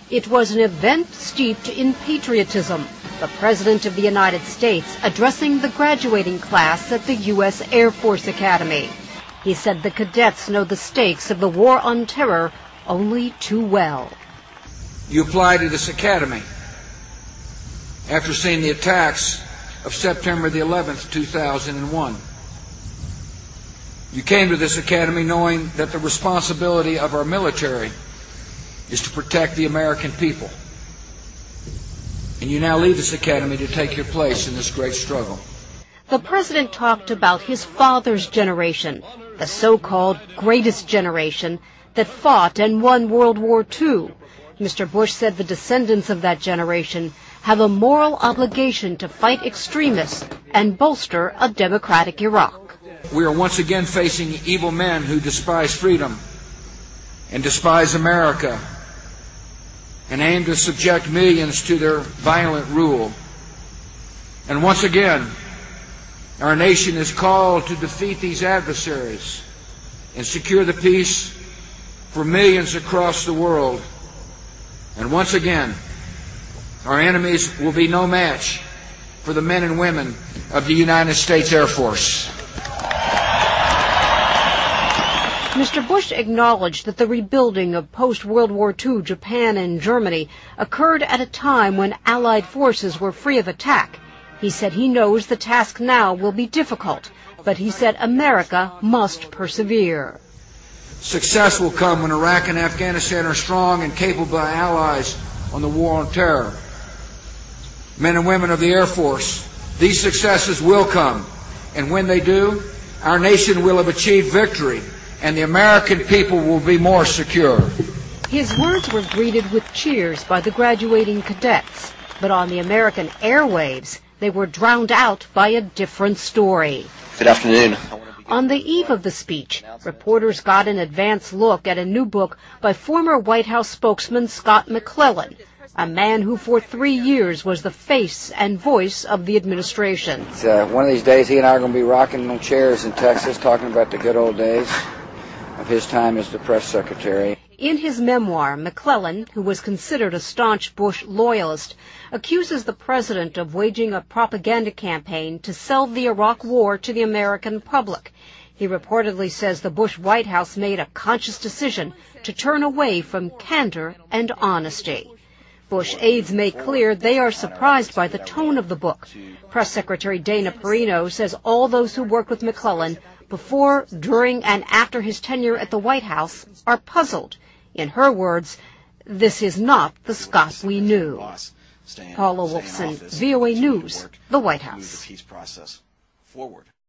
It was an event steeped in patriotism. The President of the United States addressing the graduating class at the U.S. Air Force Academy. He said the cadets know the stakes of the war on terror only too well. You applied to this academy after seeing the attacks of September the 11th, 2001. You came to this academy knowing that the responsibility of our military is to protect the American people. And you now leave this academy to take your place in this great struggle. The President talked about his father's generation, the so-called greatest generation that fought and won World War II. Mr. Bush said the descendants of that generation have a moral obligation to fight extremists and bolster a democratic Iraq. We are once again facing evil men who despise freedom and despise America and aim to subject millions to their violent rule. And once again, our nation is called to defeat these adversaries and secure the peace for millions across the world. And once again, our enemies will be no match for the men and women of the United States Air Force. Mr. Bush acknowledged that the rebuilding of post-World War II Japan and Germany occurred at a time when Allied forces were free of attack. He said he knows the task now will be difficult, but he said America must persevere. Success will come when Iraq and Afghanistan are strong and capable allies on the war on terror. Men and women of the Air Force, these successes will come, and when they do, our nation will have achieved victory, and the American people will be more secure. His words were greeted with cheers by the graduating cadets, but on the American airwaves, they were drowned out by a different story. Good afternoon. On the eve of the speech, reporters got an advance look at a new book by former White House spokesman Scott McClellan, a man who for 3 years was the face and voice of the administration. One of these days he and I are going to be rocking on chairs in Texas talking about the good old days of his time as the press secretary. In his memoir, McClellan, who was considered a staunch Bush loyalist, accuses the president of waging a propaganda campaign to sell the Iraq war to the American public. He reportedly says the Bush White House made a conscious decision to turn away from candor and honesty. Bush aides make clear they are surprised by the tone of the book. Press Secretary Dana Perino says all those who worked with McClellan before, during, and after his tenure at the White House are puzzled. In her words, this is not the Scott we knew. Paula Wolfson, VOA News, the White House.